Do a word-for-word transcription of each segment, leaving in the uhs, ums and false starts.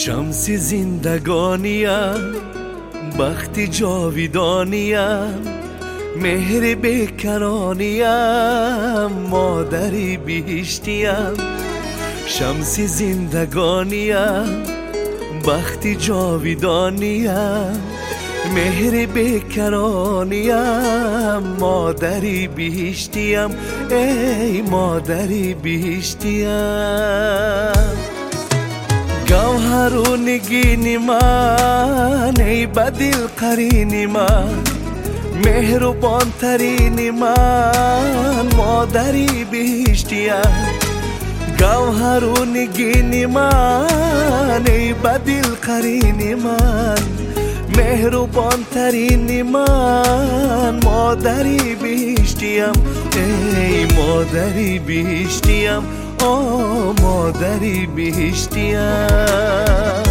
شمس زندگانیم، بخت جاویدانیم، مهر بیکرانیم، مادری بهشتیم. شمس زندگانیم، بخت جاویدانیم، مهر بیکرانیم، مادری بهشتیم. ای مادری بهشتیم. گوهر و نگین من، ای بدل قرین من، مهربان ترین من، مادری بهشتیم. گوهر و نگین من، ای بدل قرین من، مهربان ترین من، مادری بهشتیم. ای مادری بهشتیم، آه مادری بهشتیم.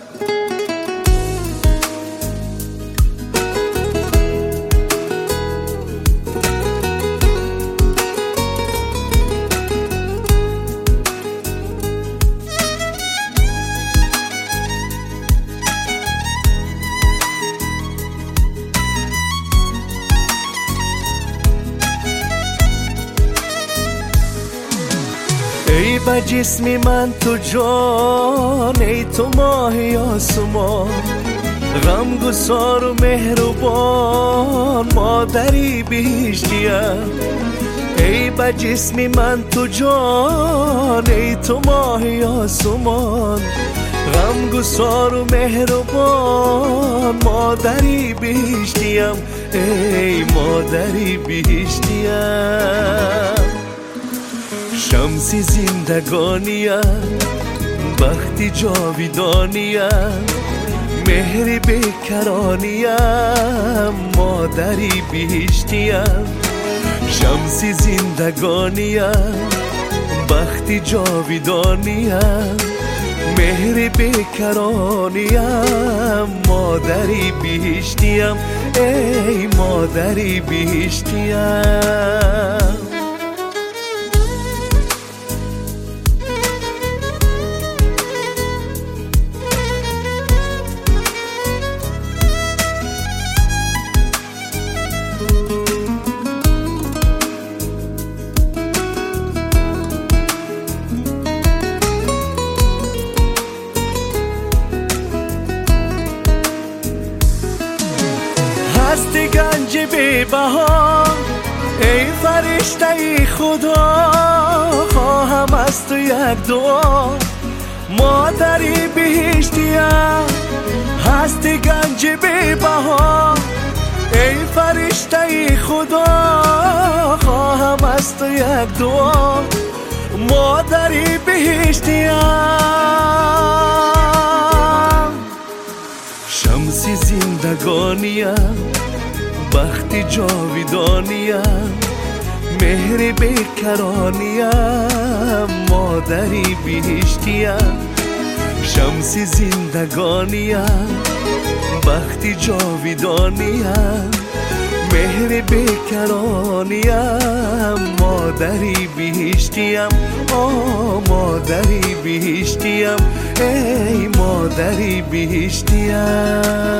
ای با جسم من تو جان، ای تو ماه آسمان، غمگسار و مهربان، مادری بهشتیم. ای با جسم من تو جان، ای تو ماه آسمان، غمگسار و مهربان، مادری بهشتیم. ای مادری بهشتیم. شمس زندگانیم، بخت جاویدانیم، مهر بیکرانیم، مادری بهشتیم. شمس زندگانیم، بخت جاویدانیم، مهر بیکرانیم، مادری بهشتیم. ای مادری بهشتیم. هستی گنج بی بها، ای فرشته خدا، خواهم از تو یک دعا، مادری بهشتیم. هستی گنج بی بها، ای فرشته خدا، خواهم از تو یک دعا، مادری بهشتیم. شمس زندگانیم، بخت جاویدانیم، مهر بیکرانیم، مادری بهشتیم. شمس زندگانیم، بخت جاویدانیم، مهر بیکرانیم، مادری بهشتیم. آه مادری بهشتیم. ای مادری بهشتیم.